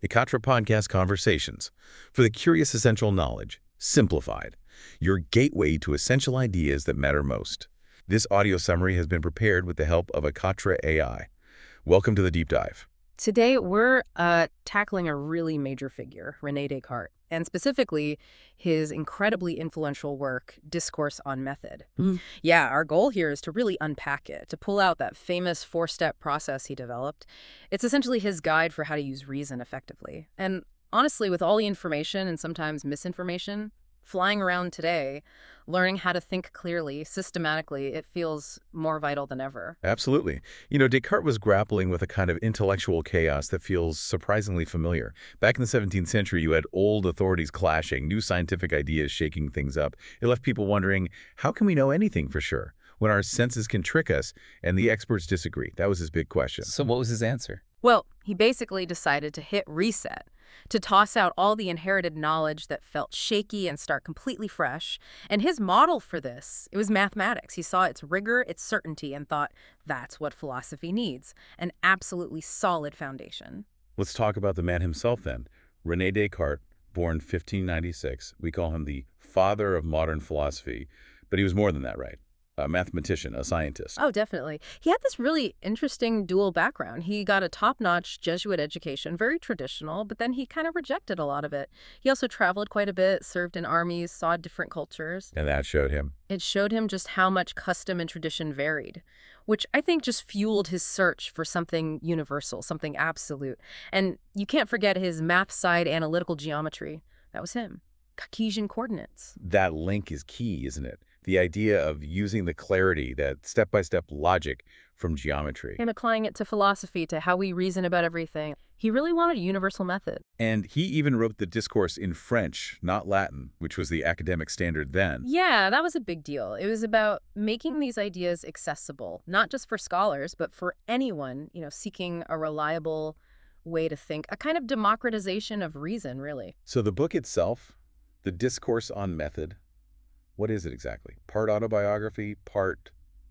Ekatra Podcast Conversations for the curious essential knowledge, simplified, your gateway to essential ideas that matter most. This audio summary has been prepared with the help of Ekatra AI. Welcome to the deep dive. Today, we're tackling a really major figure, René Descartes, and specifically his incredibly influential work, Discourse on Method. Yeah, our goal here is to really unpack it, to pull out that famous four-step process he developed. It's essentially his guide for how to use reason effectively. And honestly, with all the information and sometimes misinformation flying around today, learning how to think clearly, systematically, it feels more vital than ever. Absolutely. Descartes was grappling with a kind of intellectual chaos that feels surprisingly familiar. Back in the 17th century, you had old authorities clashing, new scientific ideas shaking things up. It left people wondering, how can we know anything for sure when our senses can trick us and the experts disagree? That was his big question. So what was his answer? Well, he basically decided to hit reset, to toss out all the inherited knowledge that felt shaky and start completely fresh. And his model for this, it was mathematics. He saw its rigor, its certainty, and thought, that's what philosophy needs, an absolutely solid foundation. Let's talk about the man himself then. René Descartes, born 1596. We call him the father of modern philosophy, but he was more than that, right? A mathematician, a scientist. Oh, definitely. He had this really interesting dual background. He got a top-notch Jesuit education, very traditional, but then he kind of rejected a lot of it. He also traveled quite a bit, served in armies, saw different cultures. And that showed him. It showed him just how much custom and tradition varied, which I think just fueled his search for something universal, something absolute. And you can't forget his math side analytical geometry. That was him. Cartesian coordinates. That link is key, isn't it? The idea of using the clarity, that step-by-step logic from geometry. And applying it to philosophy, to how we reason about everything. He really wanted a universal method. And he even wrote the discourse in French, not Latin, which was the academic standard then. Yeah, that was a big deal. It was about making these ideas accessible, not just for scholars, but for anyone, seeking a reliable way to think, a kind of democratization of reason, really. So the book itself, the Discourse on Method, what is it exactly? Part autobiography, part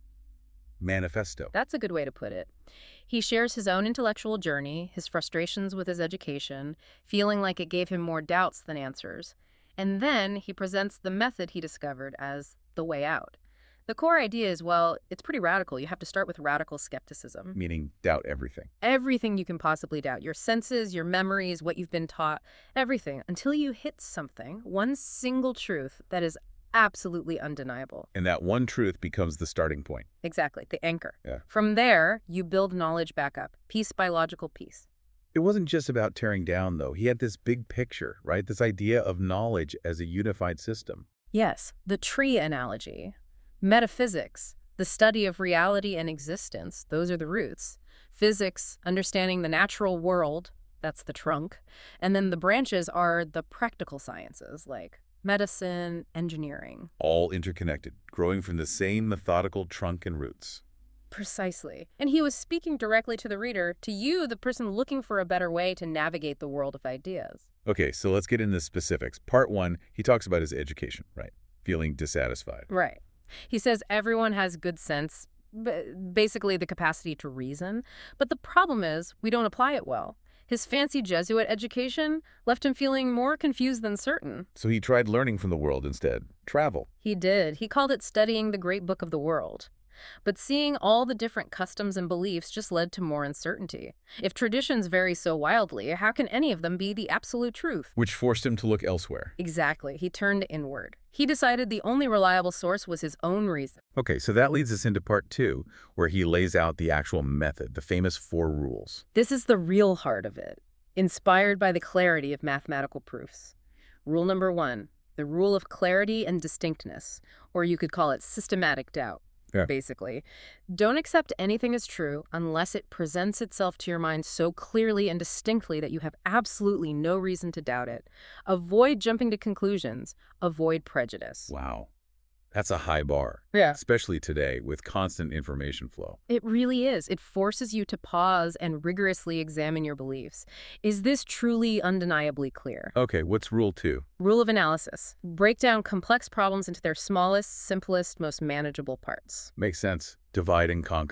manifesto? That's a good way to put it. He shares his own intellectual journey, his frustrations with his education, feeling like it gave him more doubts than answers. And then he presents the method he discovered as the way out. The core idea is, well, it's pretty radical. You have to start with radical skepticism. Meaning doubt everything. Everything you can possibly doubt. Your senses, your memories, what you've been taught, everything. Until you hit something, one single truth that is absolutely undeniable. And that one truth becomes the starting point. Exactly, the anchor. Yeah. From there, you build knowledge back up, piece by logical piece. It wasn't just about tearing down, though. He had this big picture, right? This idea of knowledge as a unified system. Yes, the tree analogy. Metaphysics, the study of reality and existence, those are the roots. Physics, understanding the natural world, that's the trunk. And then the branches are the practical sciences, like medicine, engineering. All interconnected, growing from the same methodical trunk and roots. Precisely. And he was speaking directly to the reader, to you, the person looking for a better way to navigate the world of ideas. Okay, so let's get into specifics. Part one, he talks about his education, right? Feeling dissatisfied. Right. He says everyone has good sense, basically the capacity to reason. But the problem is we don't apply it well. His fancy Jesuit education left him feeling more confused than certain. So he tried learning from the world instead. Travel. He did. He called it studying the great book of the world. But seeing all the different customs and beliefs just led to more uncertainty. If traditions vary so wildly, how can any of them be the absolute truth? Which forced him to look elsewhere. Exactly. He turned inward. He decided the only reliable source was his own reason. Okay, so that leads us into part two, where he lays out the actual method, the famous 4 rules. This is the real heart of it, inspired by the clarity of mathematical proofs. Rule number 1, the rule of clarity and distinctness, or you could call it systematic doubt. Basically. Don't accept anything as true unless it presents itself to your mind so clearly and distinctly that you have absolutely no reason to doubt it. Avoid jumping to conclusions. Avoid prejudice. Wow. That's a high bar. Yeah. Especially today with constant information flow. It really is. It forces you to pause and rigorously examine your beliefs. Is this truly undeniably clear? Okay, what's rule 2? Rule of analysis. Break down complex problems into their smallest, simplest, most manageable parts. Makes sense. Divide and conquer.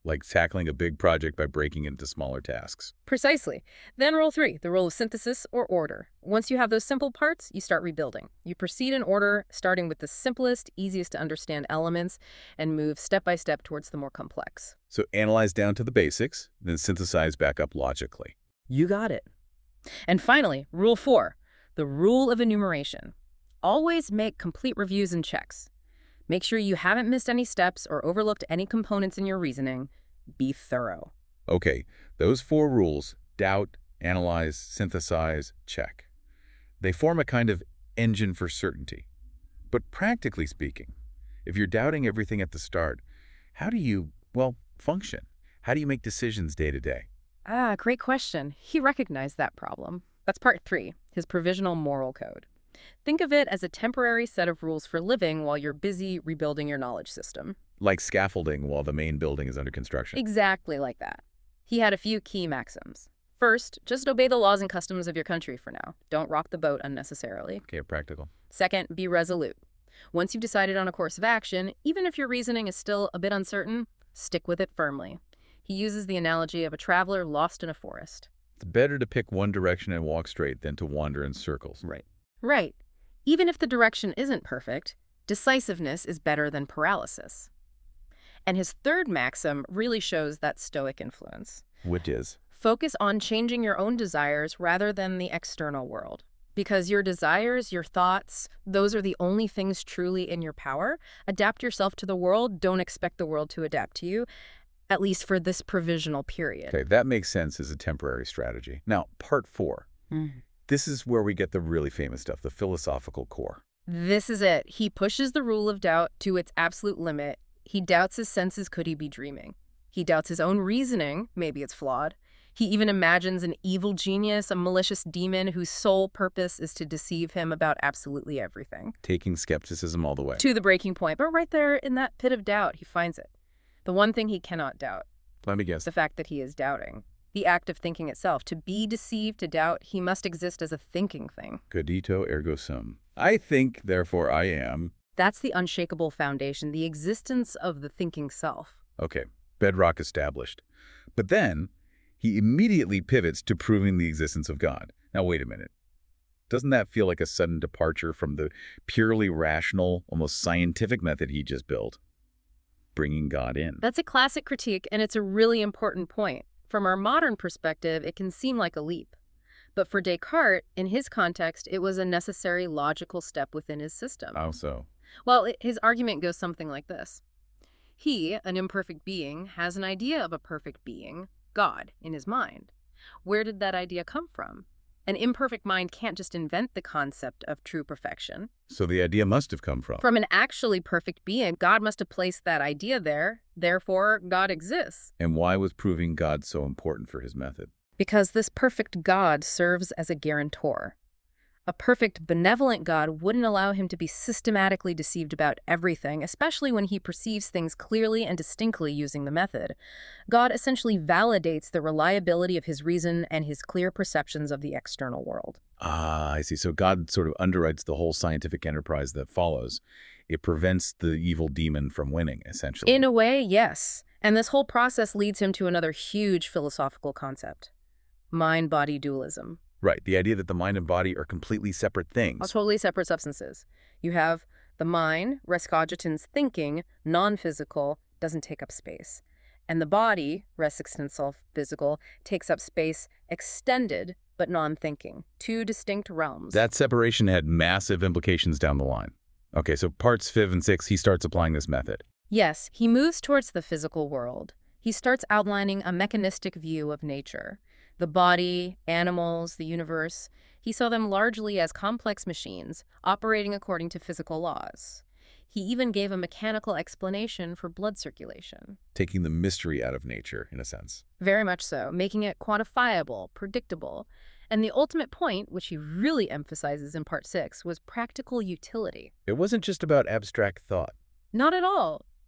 like tackling a big project by breaking it into smaller tasks. Precisely. Then rule 3, the rule of synthesis or order. Once you have those simple parts, you start rebuilding. You proceed in order, starting with the simplest, easiest to understand elements, and move step by step towards the more complex. So analyze down to the basics, then synthesize back up logically. You got it. And finally, rule 4, the rule of enumeration. Always make complete reviews and checks. Make sure you haven't missed any steps or overlooked any components in your reasoning. Be thorough. Okay, those 4 rules, doubt, analyze, synthesize, check. They form a kind of engine for certainty. But practically speaking, if you're doubting everything at the start, how do you, function? How do you make decisions day to day? Great question. He recognized that problem. That's part 3, his provisional moral code. Think of it as a temporary set of rules for living while you're busy rebuilding your knowledge system. Like scaffolding while the main building is under construction. Exactly like that. He had a few key maxims. First, just obey the laws and customs of your country for now. Don't rock the boat unnecessarily. Okay, practical. Second, be resolute. Once you've decided on a course of action, even if your reasoning is still a bit uncertain, stick with it firmly. He uses the analogy of a traveler lost in a forest. It's better to pick one direction and walk straight than to wander in circles. Right. Even if the direction isn't perfect, decisiveness is better than paralysis. And his third maxim really shows that Stoic influence. Which is? Focus on changing your own desires rather than the external world. Because your desires, your thoughts, those are the only things truly in your power. Adapt yourself to the world. Don't expect the world to adapt to you, at least for this provisional period. Okay, that makes sense as a temporary strategy. Now, part 4. This is where we get the really famous stuff, the philosophical core. This is it. He pushes the rule of doubt to its absolute limit. He doubts his senses. Could he be dreaming? He doubts his own reasoning. Maybe it's flawed. He even imagines an evil genius, a malicious demon whose sole purpose is to deceive him about absolutely everything. Taking skepticism all the way. To the breaking point. But right there in that pit of doubt, he finds it. The one thing he cannot doubt. Let me guess. The fact that he is doubting. The act of thinking itself. To be deceived, to doubt, he must exist as a thinking thing. Cogito ergo sum. I think, therefore I am. That's the unshakable foundation, the existence of the thinking self. Okay, bedrock established. But then, he immediately pivots to proving the existence of God. Now, wait a minute. Doesn't that feel like a sudden departure from the purely rational, almost scientific method he just built? Bringing God in. That's a classic critique, and it's a really important point. From our modern perspective, it can seem like a leap. But for Descartes, in his context, it was a necessary logical step within his system. How so? Well, his argument goes something like this. He, an imperfect being, has an idea of a perfect being, God, in his mind. Where did that idea come from? An imperfect mind can't just invent the concept of true perfection. So the idea must have come from? From an actually perfect being. God must have placed that idea there. Therefore, God exists. And why was proving God so important for his method? Because this perfect God serves as a guarantor. A perfect, benevolent God wouldn't allow him to be systematically deceived about everything, especially when he perceives things clearly and distinctly using the method. God essentially validates the reliability of his reason and his clear perceptions of the external world. Ah, I see. So God sort of underwrites the whole scientific enterprise that follows. It prevents the evil demon from winning, essentially. In a way, yes. And this whole process leads him to another huge philosophical concept. Mind-body dualism. Right, the idea that the mind and body are completely separate things. Totally separate substances. You have the mind, res cogitans thinking, non-physical, doesn't take up space. And the body, res existential, physical, takes up space, extended, but non-thinking. Two distinct realms. That separation had massive implications down the line. Okay, so parts 5 and 6, he starts applying this method. Yes, he moves towards the physical world. He starts outlining a mechanistic view of nature. The body, animals, the universe, he saw them largely as complex machines operating according to physical laws. He even gave a mechanical explanation for blood circulation. Taking the mystery out of nature, in a sense. Very much so, making it quantifiable, predictable. And the ultimate point, which he really emphasizes in part 6, was practical utility. It wasn't just about abstract thought. Not at all.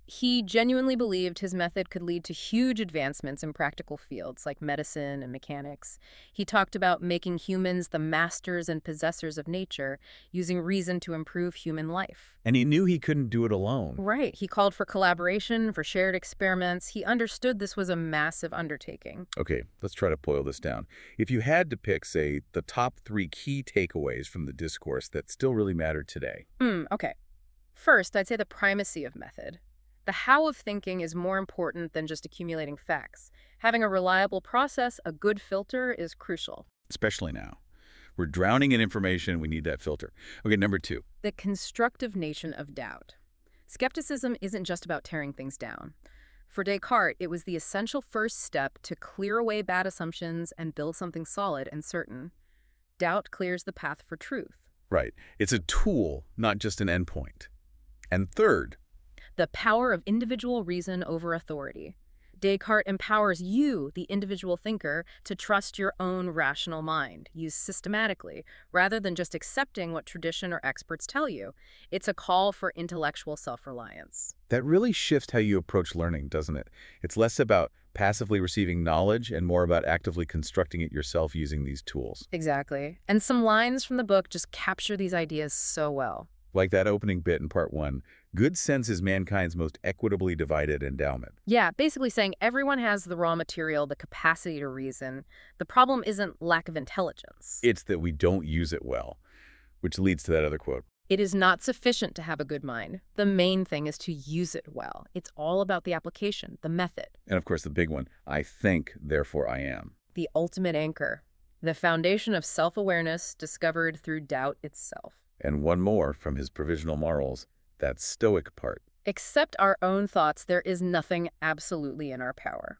He genuinely believed his method could lead to huge advancements in practical fields like medicine and mechanics. He talked about making humans the masters and possessors of nature, using reason to improve human life. And he knew he couldn't do it alone. Right. He called for collaboration, for shared experiments. He understood this was a massive undertaking. Okay, let's try to boil this down. If you had to pick, say, the top 3 key takeaways from the discourse that still really matter today. Okay. First, I'd say the primacy of method. The how of thinking is more important than just accumulating facts. Having a reliable process, a good filter, is crucial. Especially now. We're drowning in information. We need that filter. Okay, number 2. The constructive nature of doubt. Skepticism isn't just about tearing things down. For Descartes, it was the essential first step to clear away bad assumptions and build something solid and certain. Doubt clears the path for truth. Right. It's a tool, not just an endpoint. And third, The power of individual reason over authority. Descartes empowers you, the individual thinker, to trust your own rational mind, used systematically, rather than just accepting what tradition or experts tell you. It's a call for intellectual self-reliance. that really shifts how you approach learning, doesn't it? It's less about passively receiving knowledge and more about actively constructing it yourself using these tools. Exactly. And some lines from the book just capture these ideas so well. Like that opening bit in part 1, good sense is mankind's most equitably divided endowment. Yeah, basically saying everyone has the raw material, the capacity to reason. The problem isn't lack of intelligence. It's that we don't use it well, which leads to that other quote. It is not sufficient to have a good mind. The main thing is to use it well. It's all about the application, the method. And of course, the big one, I think, therefore I am. The ultimate anchor. The foundation of self-awareness discovered through doubt itself. And one more from his provisional morals, that stoic part. Except our own thoughts, there is nothing absolutely in our power.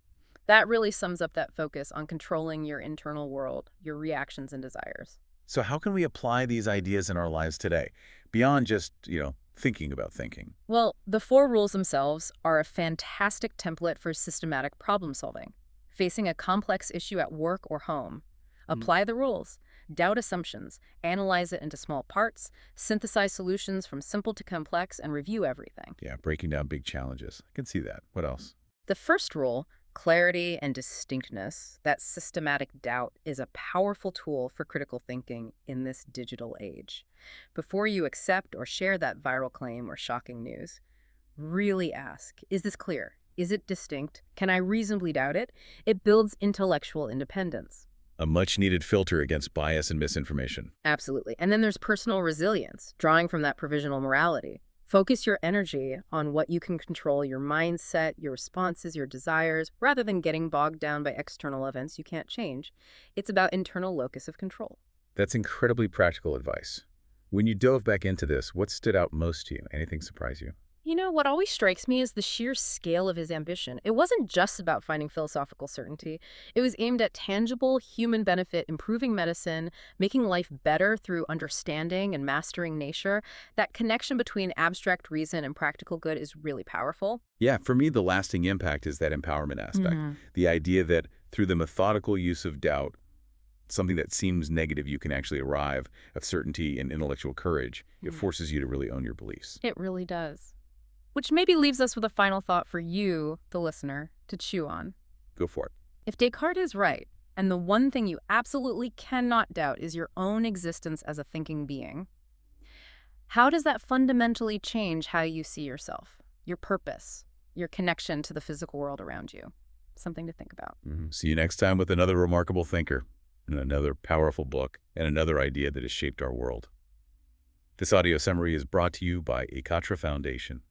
That really sums up that focus on controlling your internal world, your reactions and desires. So how can we apply these ideas in our lives today, beyond just, thinking about thinking? Well, the 4 rules themselves are a fantastic template for systematic problem solving. Facing a complex issue at work or home, apply the rules. Doubt assumptions, analyze it into small parts, synthesize solutions from simple to complex, and review everything. Yeah, breaking down big challenges. I can see that. What else? The first rule, clarity and distinctness, that systematic doubt, is a powerful tool for critical thinking in this digital age. Before you accept or share that viral claim or shocking news, really ask, is this clear? Is it distinct? Can I reasonably doubt it? It builds intellectual independence. A much-needed filter against bias and misinformation. Absolutely. And then there's personal resilience, drawing from that provisional morality. Focus your energy on what you can control, your mindset, your responses, your desires, rather than getting bogged down by external events you can't change. It's about internal locus of control. That's incredibly practical advice. When you dove back into this, what stood out most to you? Anything surprise you? You know, what always strikes me is the sheer scale of his ambition. It wasn't just about finding philosophical certainty. It was aimed at tangible human benefit, improving medicine, making life better through understanding and mastering nature. That connection between abstract reason and practical good is really powerful. Yeah, for me, the lasting impact is that empowerment aspect. The idea that through the methodical use of doubt, something that seems negative, you can actually arrive at certainty and intellectual courage. It forces you to really own your beliefs. It really does. Which maybe leaves us with a final thought for you, the listener, to chew on. Go for it. If Descartes is right, and the one thing you absolutely cannot doubt is your own existence as a thinking being, how does that fundamentally change how you see yourself, your purpose, your connection to the physical world around you? Something to think about. See you next time with another remarkable thinker, and another powerful book, and another idea that has shaped our world. This audio summary is brought to you by Ekatra Foundation.